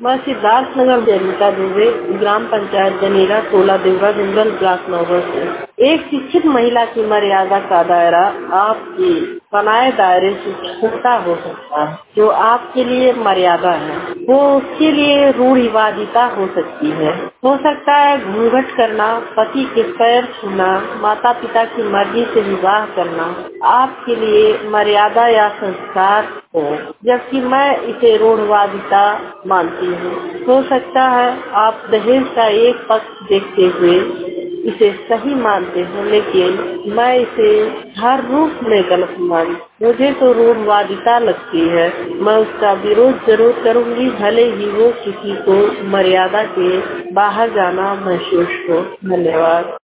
मैं सिद्धार्थ नगर जयमिता दुबे, ग्राम पंचायत जनेरा, टोला देवरा, जंगल ब्लॉक नौगढ़ से। एक शिक्षित महिला की मर्यादा का दायरा आपके बनाए दायरे से छोटा हो सकता है। जो आपके लिए मर्यादा है वो उसके लिए रूढ़िवादिता हो सकती है। हो सकता है घूंघट करना, पति के पैर छूना, माता पिता की मर्जी से विवाह करना आपके लिए मर्यादा या संस्कार हो, जबकि मैं इसे रूढ़िवादिता मानती हूँ। हो सकता है आप दहेज का एक पक्ष देखते हुए इसे सही मानते हो, लेकिन मैं इसे हर रूप में गलत मानती। मुझे तो रूढ़िवादिता लगती है। मैं उसका विरोध जरूर करूँगी, भले ही वो किसी को मर्यादा के बाहर जाना महसूस हो। धन्यवाद।